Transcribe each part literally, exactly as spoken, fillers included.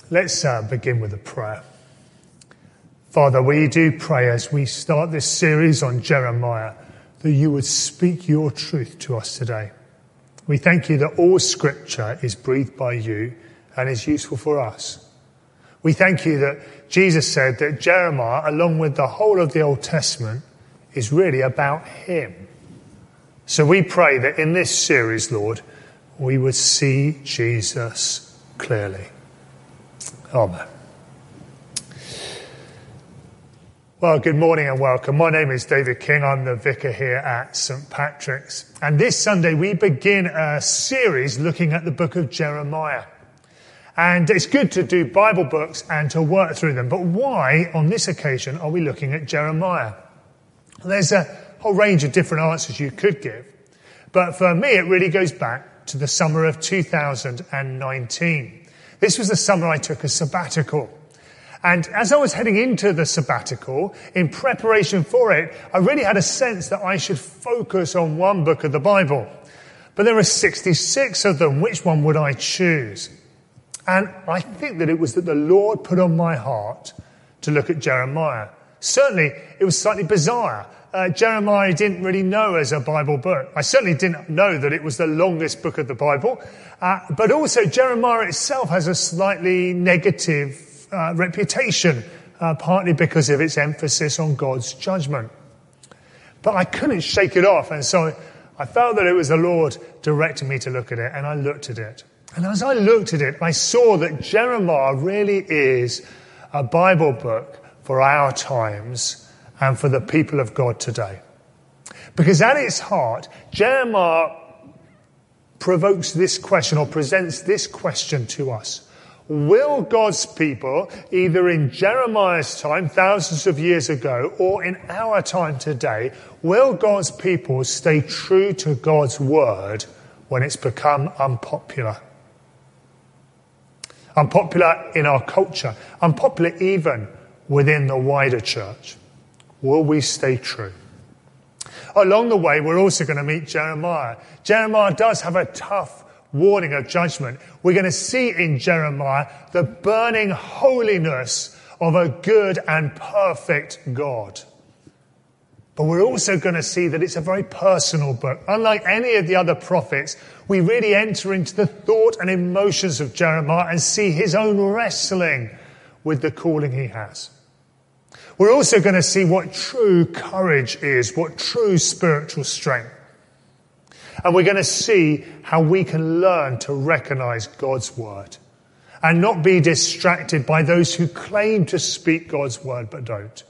Let's uh, begin with a prayer. Father, we do pray as we start this series on Jeremiah that you would speak your truth to us today. We thank you that all scripture is breathed by you and is useful for us. We thank you that Jesus said that Jeremiah, along with the whole of the Old Testament, is really about him. So we pray that in this series, Lord, we would see Jesus clearly. Amen. Well, good morning and welcome. My name is David King. I'm the vicar here at St Patrick's. And this Sunday we begin a series looking at the book of Jeremiah. And it's good to do Bible books and to work through them. But why, on this occasion, are we looking at Jeremiah? Well, there's a whole range of different answers you could give. But for me, it really goes back to the summer of two thousand nineteen. This was the summer I took a sabbatical. And as I was heading into the sabbatical, in preparation for it, I really had a sense that I should focus on one book of the Bible. But there are sixty-six of them. Which one would I choose? And I think that it was that the Lord put on my heart to look at Jeremiah. Certainly, it was slightly bizarre. Uh, Jeremiah didn't really know as a Bible book. I certainly didn't know that it was the longest book of the Bible. Uh, but also, Jeremiah itself has a slightly negative uh, reputation, uh, partly because of its emphasis on God's judgment. But I couldn't shake it off, and so I felt that it was the Lord directing me to look at it, and I looked at it. And as I looked at it, I saw that Jeremiah really is a Bible book for our times and for the people of God today. Because at its heart, Jeremiah provokes this question or presents this question to us. Will God's people, either in Jeremiah's time, thousands of years ago, or in our time today, will God's people stay true to God's word when it's become unpopular? Unpopular in our culture, unpopular even within the wider church. Will we stay true? Along the way, we're also going to meet Jeremiah. Jeremiah does have a tough warning of judgment. We're going to see in Jeremiah the burning holiness of a good and perfect God. But we're also going to see that it's a very personal book. Unlike any of the other prophets, we really enter into the thought and emotions of Jeremiah and see his own wrestling with the calling he has. We're also going to see what true courage is, what true spiritual strength. And we're going to see how we can learn to recognize God's word and not be distracted by those who claim to speak God's word but don't.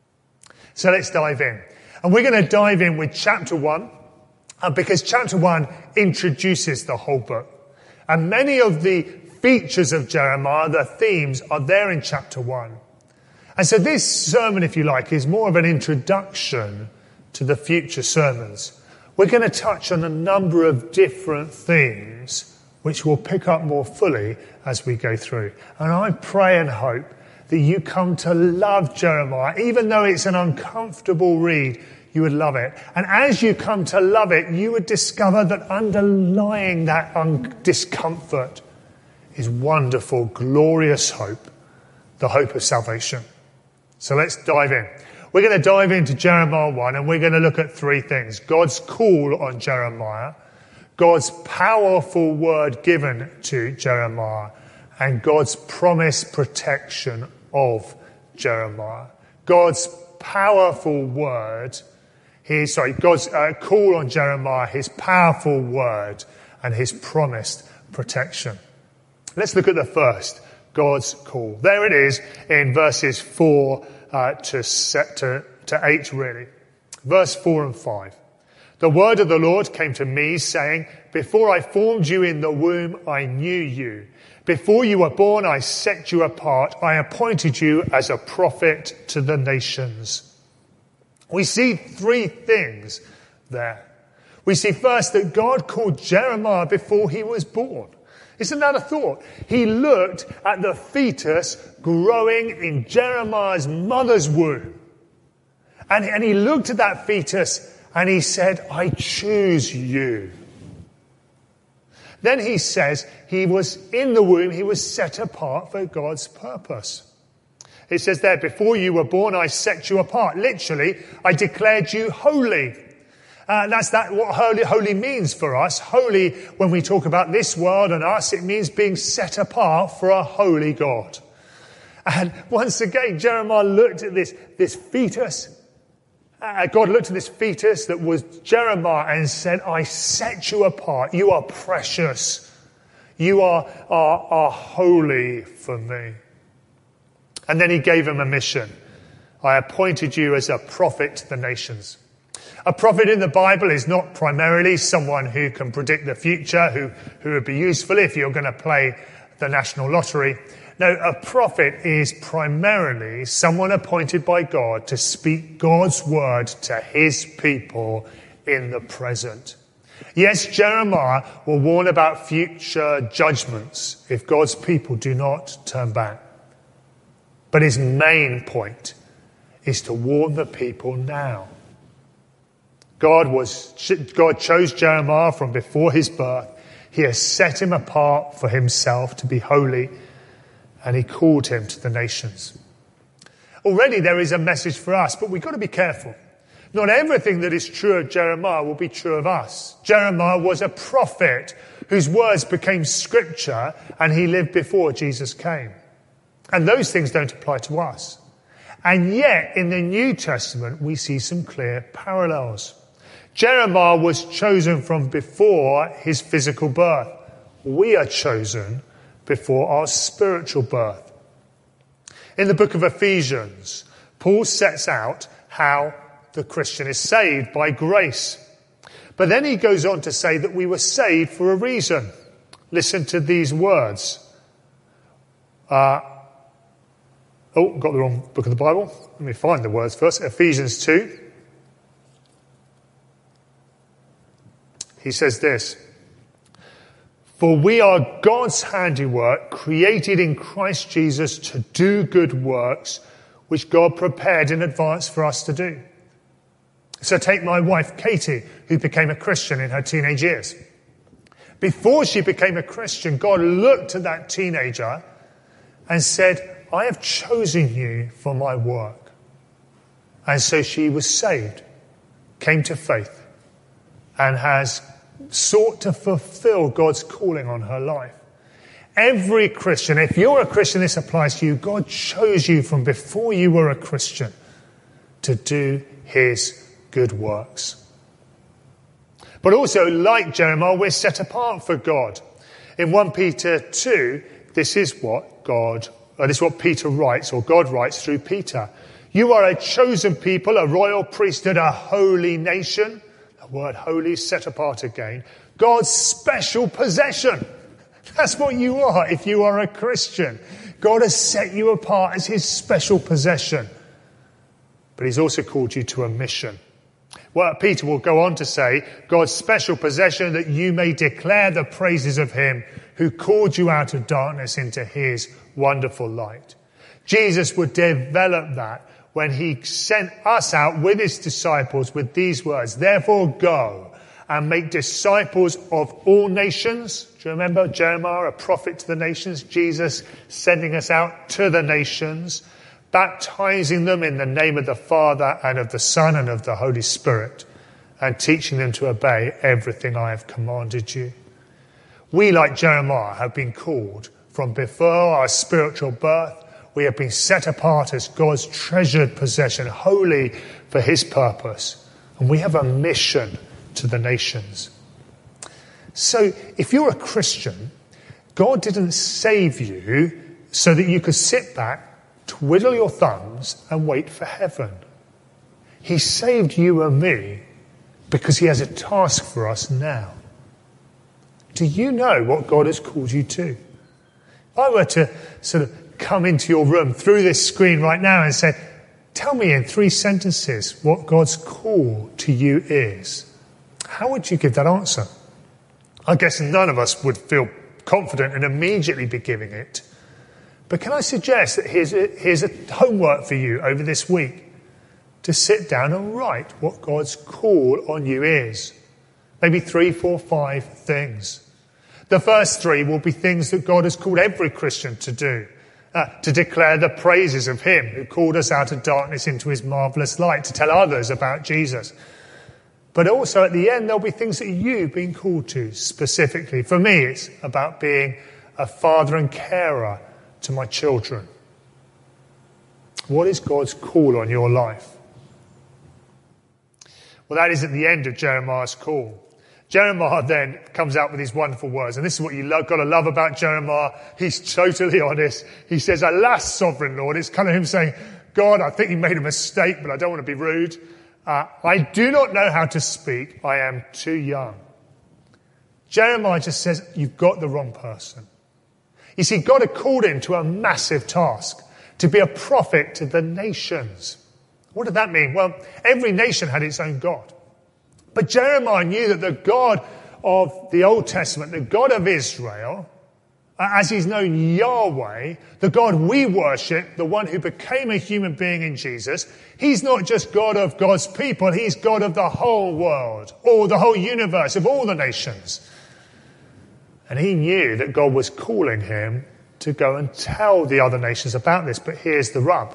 So let's dive in. And we're going to dive in with chapter one, uh, because chapter one introduces the whole book. And many of the features of Jeremiah, the themes, are there in chapter one. And so this sermon, if you like, is more of an introduction to the future sermons. We're going to touch on a number of different themes which we'll pick up more fully as we go through. And I pray and hope that you come to love Jeremiah. Even though it's an uncomfortable read, you would love it. And as you come to love it, you would discover that underlying that un- discomfort is wonderful, glorious hope, the hope of salvation. So let's dive in. We're going to dive into Jeremiah one, and we're going to look at three things. God's call on Jeremiah, God's powerful word given to Jeremiah, and God's promised protection of Jeremiah. God's powerful word, his, sorry, God's uh, call on Jeremiah, his powerful word, and his promised protection. Let's look at the first. God's call. There it is in verses four uh, to, set to, to eight, really. Verse four and five. The word of the Lord came to me, saying, before I formed you in the womb, I knew you. Before you were born, I set you apart. I appointed you as a prophet to the nations. We see three things there. We see first that God called Jeremiah before he was born. Isn't that a thought? He looked at the fetus growing in Jeremiah's mother's womb. And, and he looked at that fetus and he said, I choose you. Then he says he was in the womb, he was set apart for God's purpose. It says there, before you were born, I set you apart. Literally, I declared you holy. Uh, that's that what holy, holy means for us. Holy, when we talk about this world and us, it means being set apart for a holy God. And once again, Jeremiah looked at this, this fetus. Uh, God looked at this fetus that was Jeremiah and said, I set you apart. You are precious. You are, are, are holy for me. And then he gave him a mission. I appointed you as a prophet to the nations. A prophet in the Bible is not primarily someone who can predict the future, who, who would be useful if you're going to play the national lottery. No, a prophet is primarily someone appointed by God to speak God's word to his people in the present. Yes, Jeremiah will warn about future judgments if God's people do not turn back. But his main point is to warn the people now. God was, God chose Jeremiah from before his birth. He has set him apart for himself to be holy, and he called him to the nations. Already there is a message for us, but we've got to be careful. Not everything that is true of Jeremiah will be true of us. Jeremiah was a prophet whose words became scripture, and he lived before Jesus came. And those things don't apply to us. And yet, in the New Testament, we see some clear parallels. Jeremiah was chosen from before his physical birth. We are chosen before our spiritual birth. In the book of Ephesians, Paul sets out how the Christian is saved by grace. But then he goes on to say that we were saved for a reason. Listen to these words. Uh, oh, got the wrong book of the Bible. Let me find the words first. Ephesians two. He says this, for we are God's handiwork, created in Christ Jesus to do good works, which God prepared in advance for us to do. So take my wife, Katie, who became a Christian in her teenage years. Before she became a Christian, God looked at that teenager and said, I have chosen you for my work. And so she was saved, came to faith, and has sought to fulfill God's calling on her life. Every Christian, if you're a Christian, this applies to you. God chose you from before you were a Christian to do his good works. But also, like Jeremiah, we're set apart for God. In First Peter two, this is what God, or this is what Peter writes, or God writes through Peter. You are a chosen people, a royal priesthood, a holy nation. The word holy is set apart again. God's special possession. That's what you are if you are a Christian. God has set you apart as his special possession. But he's also called you to a mission. Well, Peter will go on to say, God's special possession, that you may declare the praises of him who called you out of darkness into his wonderful light. Jesus would develop that when he sent us out with his disciples with these words, therefore go and make disciples of all nations. Do you remember Jeremiah, a prophet to the nations? Jesus sending us out to the nations, baptizing them in the name of the Father and of the Son and of the Holy Spirit, and teaching them to obey everything I have commanded you. We, like Jeremiah, have been called from before our spiritual birth. We have been set apart as God's treasured possession, holy for his purpose. And we have a mission to the nations. So if you're a Christian, God didn't save you so that you could sit back, twiddle your thumbs and wait for heaven. He saved you and me because he has a task for us now. Do you know what God has called you to? If I were to sort of come into your room through this screen right now and say, tell me in three sentences what God's call to you is, how would you give that answer? I guess none of us would feel confident and immediately be giving it. But can I suggest that here's a, here's a homework for you over this week to sit down and write what God's call on you is. Maybe three, four, five things. The first three will be things that God has called every Christian to do, uh, to declare the praises of him who called us out of darkness into his marvellous light, to tell others about Jesus. But also at the end, there'll be things that you've been called to specifically. For me, it's about being a father and carer to my children. What is God's call on your life? Well, that isn't the end of Jeremiah's call. Jeremiah then comes out with these wonderful words. And this is what you've got to love about Jeremiah. He's totally honest. He says, alas, sovereign Lord. It's kind of him saying, God, I think you made a mistake, but I don't want to be rude. Uh, I do not know how to speak. I am too young. Jeremiah just says, you've got the wrong person. You see, God had called him to a massive task, to be a prophet to the nations. What did that mean? Well, every nation had its own God. But Jeremiah knew that the God of the Old Testament, the God of Israel, as he's known Yahweh, the God we worship, the one who became a human being in Jesus, he's not just God of God's people, he's God of the whole world, or the whole universe, of all the nations. And he knew that God was calling him to go and tell the other nations about this. But here's the rub.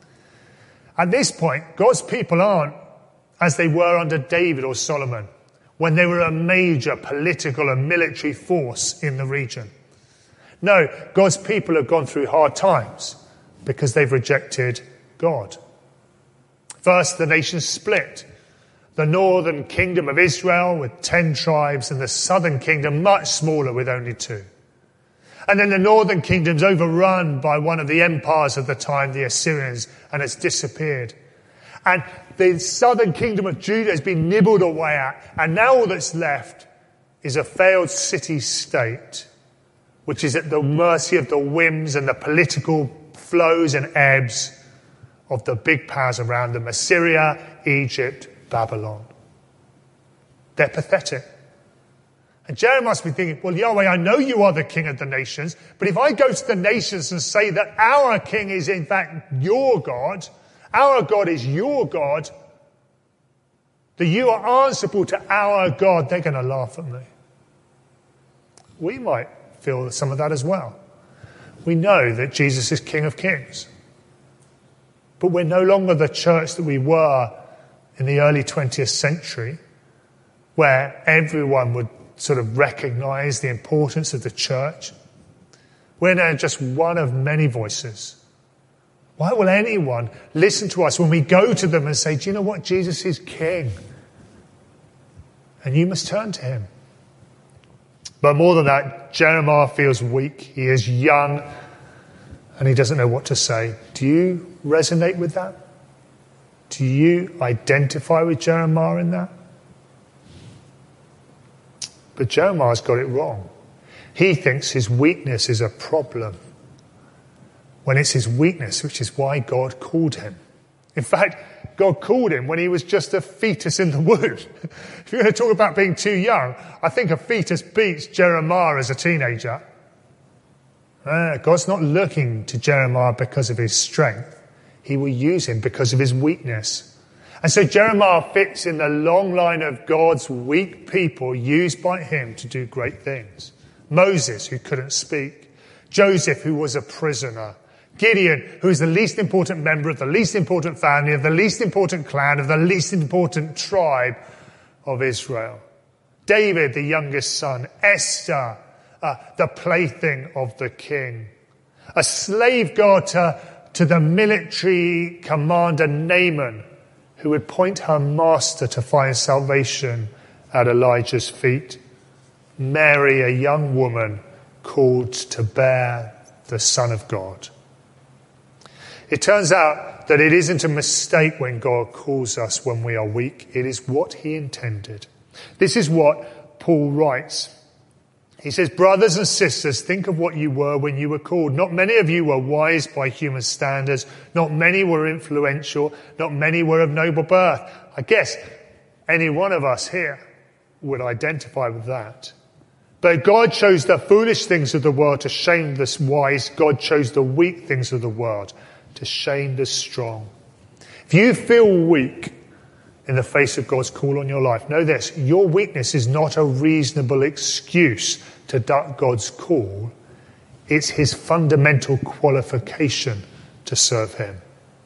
At this point, God's people aren't as they were under David or Solomon, when they were a major political and military force in the region. No, God's people have gone through hard times because they've rejected God. First, the nation split. The northern kingdom of Israel with ten tribes and the southern kingdom much smaller with only two. And then the northern kingdom's overrun by one of the empires of the time, the Assyrians, and has disappeared. And the southern kingdom of Judah has been nibbled away at. And now all that's left is a failed city-state, which is at the mercy of the whims and the political flows and ebbs of the big powers around them: Assyria, Egypt, Babylon. They're pathetic. And Jeremiah must be thinking, well, Yahweh, I know you are the king of the nations, but if I go to the nations and say that our king is in fact your God, our God is your God, that you are answerable to our God, they're going to laugh at me. We might feel some of that as well. We know that Jesus is King of Kings. But we're no longer the church that we were in the early twentieth century, where everyone would sort of recognize the importance of the church. We're now just one of many voices. Why will anyone listen to us when we go to them and say, do you know what? Jesus is King. And you must turn to him. But more than that, Jeremiah feels weak. He is young and he doesn't know what to say. Do you resonate with that? Do you identify with Jeremiah in that? But Jeremiah's got it wrong. He thinks his weakness is a problem, when it's his weakness, which is why God called him. In fact, God called him when he was just a fetus in the womb. If you're going to talk about being too young, I think a fetus beats Jeremiah as a teenager. Uh, God's not looking to Jeremiah because of his strength. He will use him because of his weakness. And so Jeremiah fits in the long line of God's weak people used by him to do great things. Moses, who couldn't speak. Joseph, who was a prisoner. Gideon, who is the least important member of the least important family, of the least important clan, of the least important tribe of Israel. David, the youngest son. Esther, uh, the plaything of the king. A slave girl to, to the military commander Naaman, who would point her master to find salvation at Elijah's feet. Mary, a young woman called to bear the Son of God. It turns out that it isn't a mistake when God calls us when we are weak. It is what he intended. This is what Paul writes. He says, brothers and sisters, think of what you were when you were called. Not many of you were wise by human standards. Not many were influential. Not many were of noble birth. I guess any one of us here would identify with that. But God chose the foolish things of the world to shame the wise. God chose the weak things of the world to shame the strong. If you feel weak, in the face of God's call on your life. Know this, your weakness is not a reasonable excuse to duck God's call. It's his fundamental qualification to serve him.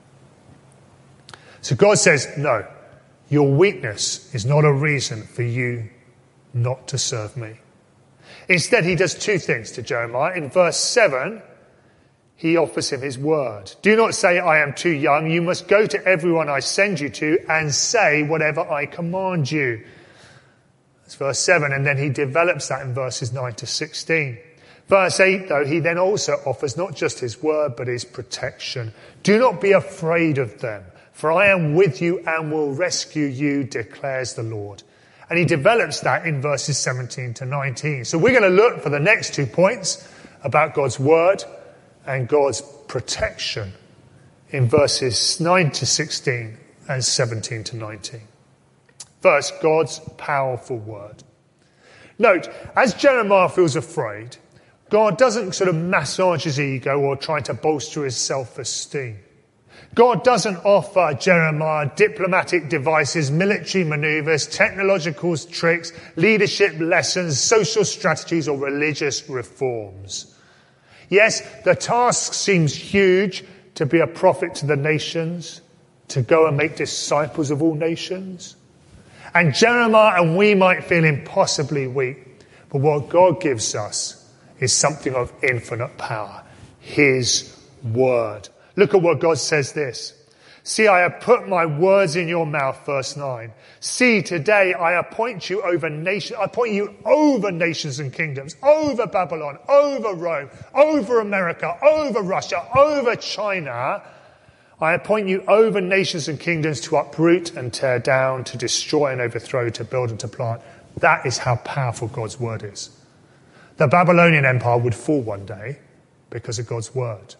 So God says, no, your weakness is not a reason for you not to serve me. Instead, he does two things to Jeremiah. In verse seven, he offers him his word. Do not say, I am too young. You must go to everyone I send you to and say whatever I command you. That's verse seven. And then he develops that in verses nine to sixteen. Verse eight, though, he then also offers not just his word, but his protection. Do not be afraid of them, for I am with you and will rescue you, declares the Lord. And he develops that in verses seventeen to nineteen. So we're going to look for the next two points about God's word and God's protection in verses nine to sixteen and seventeen to nineteen. First, God's powerful word. Note, as Jeremiah feels afraid, God doesn't sort of massage his ego or try to bolster his self-esteem. God doesn't offer Jeremiah diplomatic devices, military maneuvers, technological tricks, leadership lessons, social strategies, or religious reforms. Yes, the task seems huge, to be a prophet to the nations, to go and make disciples of all nations. And Jeremiah and we might feel impossibly weak, but what God gives us is something of infinite power, his word. Look at what God says this. See, I have put my words in your mouth, verse nine. See, today I appoint you over nations, I appoint you over nations and kingdoms, over Babylon, over Rome, over America, over Russia, over China. I appoint you over nations and kingdoms to uproot and tear down, to destroy and overthrow, to build and to plant. That is how powerful God's word is. The Babylonian Empire would fall one day because of God's word.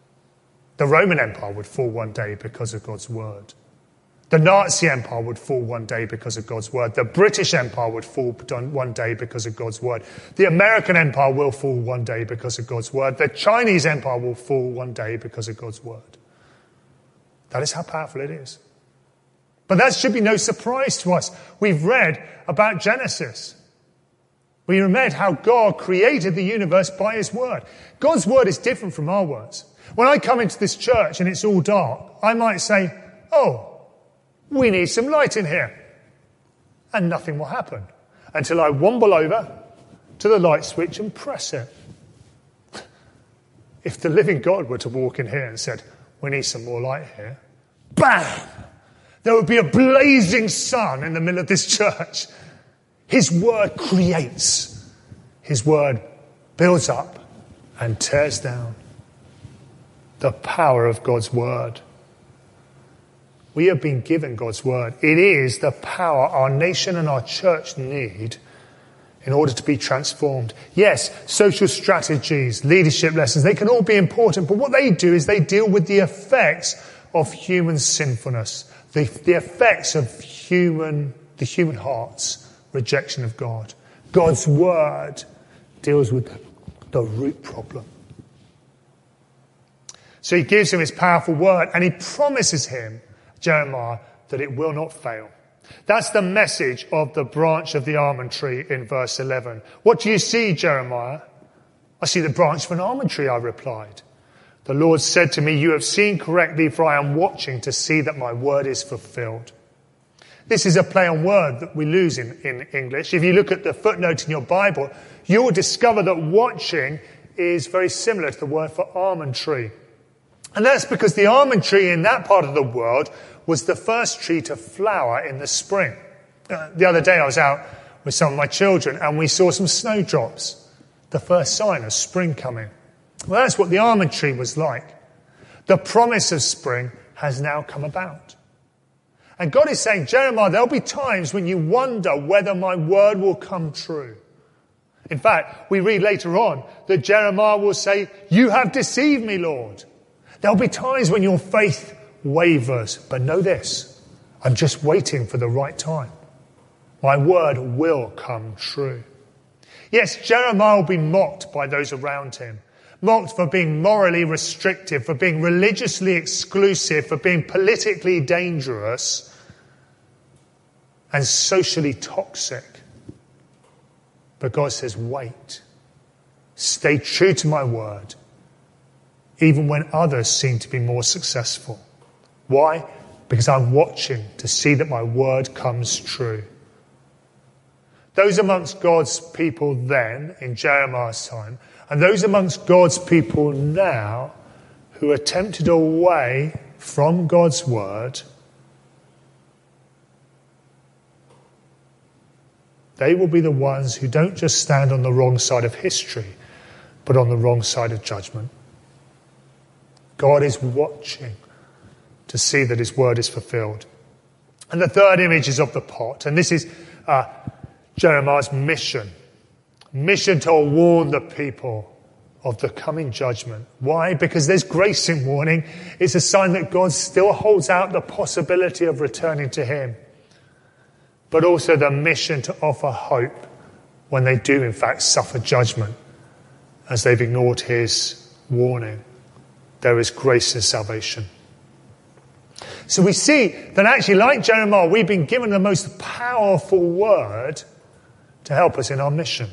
The Roman Empire would fall one day because of God's word. The Nazi Empire would fall one day because of God's word. The British Empire would fall one day because of God's word. The American Empire will fall one day because of God's word. The Chinese Empire will fall one day because of God's word. That is how powerful it is. But that should be no surprise to us. We've read about Genesis. We read how God created the universe by his word. God's word is different from our words. When I come into this church and it's all dark, I might say, oh, we need some light in here. And nothing will happen until I womble over to the light switch and press it. If the living God were to walk in here and said, we need some more light here, bam! There would be a blazing sun in the middle of this church. His word creates. His word builds up and tears down. The power of God's word. We have been given God's word. It is the power our nation and our church need in order to be transformed. Yes, social strategies, leadership lessons, they can all be important, but what they do is they deal with the effects of human sinfulness, the, the effects of human, the human heart's rejection of God. God's word deals with the, the root problem. So he gives him his powerful word and he promises him, Jeremiah, that it will not fail. That's the message of the branch of the almond tree in verse eleven. What do you see, Jeremiah? I see the branch of an almond tree, I replied. The Lord said to me, you have seen correctly, for I am watching to see that my word is fulfilled. This is a play on word that we lose in, in English. If you look at the footnote in your Bible, you will discover that watching is very similar to the word for almond tree. And that's because the almond tree in that part of the world was the first tree to flower in the spring. Uh, the other day I was out with some of my children and we saw some snowdrops, the first sign of spring coming. Well, that's what the almond tree was like. The promise of spring has now come about. And God is saying, Jeremiah, there'll be times when you wonder whether my word will come true. In fact, we read later on that Jeremiah will say, you have deceived me, Lord. There'll be times when your faith wavers, but know this, I'm just waiting for the right time. My word will come true. Yes, Jeremiah will be mocked by those around him, mocked for being morally restrictive, for being religiously exclusive, for being politically dangerous. and socially toxic. But God says, wait, stay true to my word, even when others seem to be more successful. Why? Because I'm watching to see that my word comes true. Those amongst God's people then, in Jeremiah's time, and those amongst God's people now who are tempted away from God's word, they will be the ones who don't just stand on the wrong side of history, but on the wrong side of judgment. God is watching to see that his word is fulfilled. And the third image is of the pot. And this is uh, Jeremiah's mission. Mission to warn the people of the coming judgment. Why? Because there's grace in warning. It's a sign that God still holds out the possibility of returning to him. But also the mission to offer hope when they do in fact suffer judgment as they've ignored his warning. There is grace in salvation. So we see that actually, like Jeremiah, we've been given the most powerful word to help us in our mission.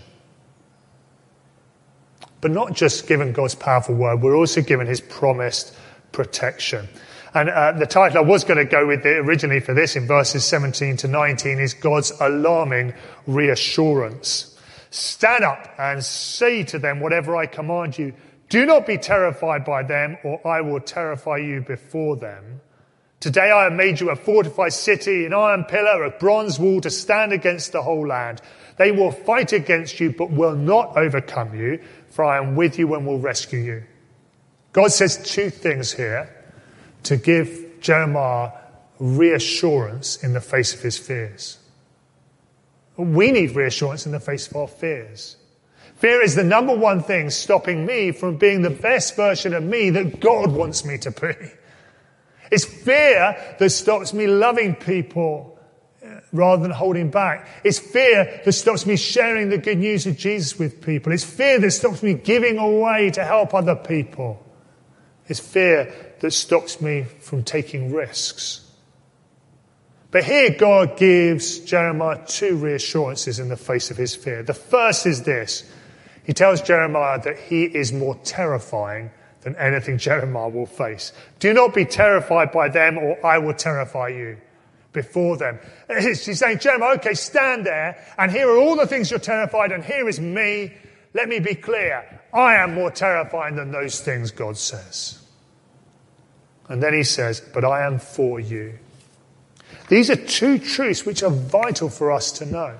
But not just given God's powerful word, we're also given his promised protection. And uh, the title I was going to go with originally for this in verses seventeen to nineteen is God's alarming reassurance. Stand up and say to them whatever I command you. Do not be terrified by them, or I will terrify you before them. Today I have made you a fortified city, an iron pillar, a bronze wall to stand against the whole land. They will fight against you, but will not overcome you, for I am with you and will rescue you. God says two things here to give Jeremiah reassurance in the face of his fears. We need reassurance in the face of our fears. Fear is the number one thing stopping me from being the best version of me that God wants me to be. It's fear that stops me loving people rather than holding back. It's fear that stops me sharing the good news of Jesus with people. It's fear that stops me giving away to help other people. It's fear that stops me from taking risks. But here God gives Jeremiah two reassurances in the face of his fear. The first is this. He tells Jeremiah that he is more terrifying than anything Jeremiah will face. Do not be terrified by them, or I will terrify you before them. He's saying, Jeremiah, okay, stand there, and here are all the things you're terrified, and here is me. Let me be clear. I am more terrifying than those things, God says. And then he says, but I am for you. These are two truths which are vital for us to know.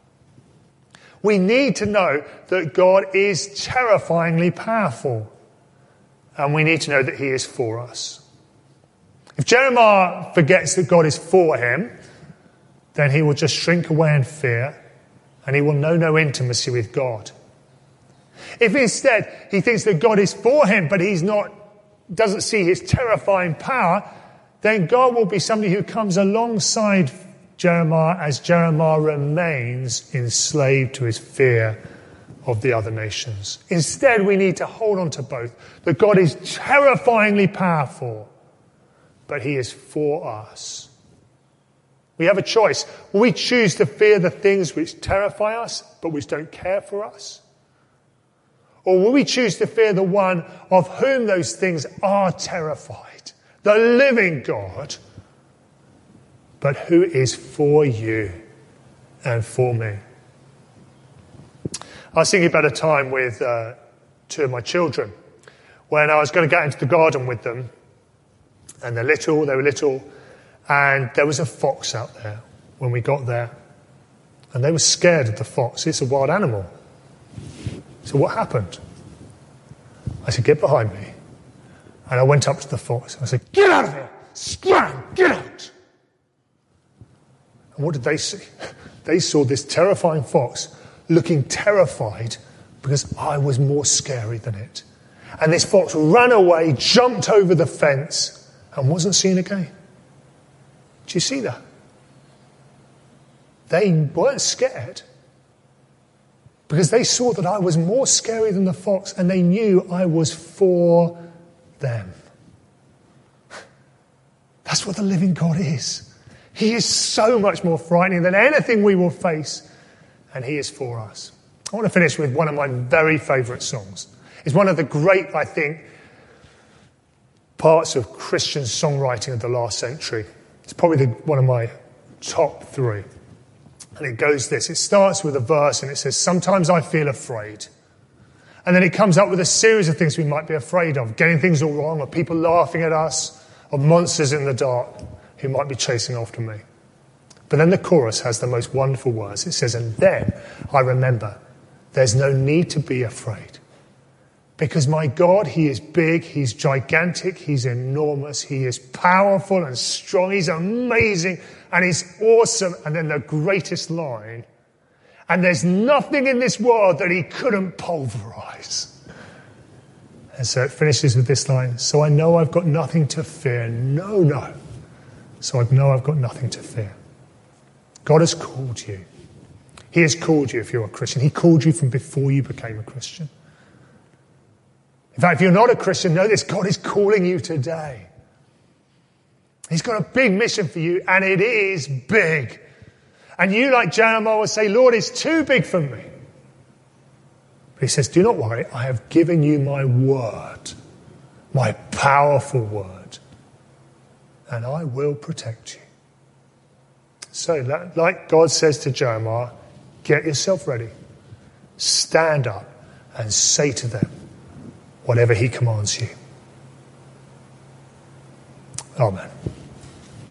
We need to know that God is terrifyingly powerful. And we need to know that he is for us. If Jeremiah forgets that God is for him, then he will just shrink away in fear and he will know no intimacy with God. If instead he thinks that God is for him, but he's not, doesn't see his terrifying power, then God will be somebody who comes alongside Jeremiah as Jeremiah remains enslaved to his fear of the other nations. Instead, we need to hold on to both. That God is terrifyingly powerful, but he is for us. We have a choice. Will we choose to fear the things which terrify us, but which don't care for us? Or will we choose to fear the one of whom those things are terrified, the living God, but who is for you and for me? I was thinking about a time with uh, two of my children when I was going to get into the garden with them, and they're little, they were little, and there was a fox out there when we got there, and they were scared of the fox. It's a wild animal. So what happened? I said, get behind me. And I went up to the fox. I said, get out of here! Scram! Get out! And what did they see? They saw this terrifying fox looking terrified because I was more scary than it. And this fox ran away, jumped over the fence, and wasn't seen again. Do you see that? They weren't scared because they saw that I was more scary than the fox, and they knew I was for them. That's what the living God is. He is so much more frightening than anything we will face, and he is for us. I want to finish with one of my very favourite songs. It's one of the great, I think, parts of Christian songwriting of the last century. It's probably the, one of my top three. And it goes this. It starts with a verse and it says, sometimes I feel afraid. And then it comes up with a series of things we might be afraid of. Getting things all wrong, or people laughing at us, or monsters in the dark who might be chasing after me. But then the chorus has the most wonderful words. It says, and then I remember there's no need to be afraid. Because my God, he is big, he's gigantic, he's enormous, he is powerful and strong, he's amazing, and he's awesome. And then the greatest line, and there's nothing in this world that he couldn't pulverize. And so it finishes with this line, so I know I've got nothing to fear. No, no. So I know I've got nothing to fear. God has called you. He has called you if you're a Christian. He called you from before you became a Christian. In fact, if you're not a Christian, know this, God is calling you today. He's got a big mission for you, and it is big. And you, like Jeremiah, will say, Lord, it's too big for me. But he says, do not worry, I have given you my word, my powerful word, and I will protect you. So, like God says to Jeremiah, get yourself ready, stand up, and say to them whatever he commands you. Amen.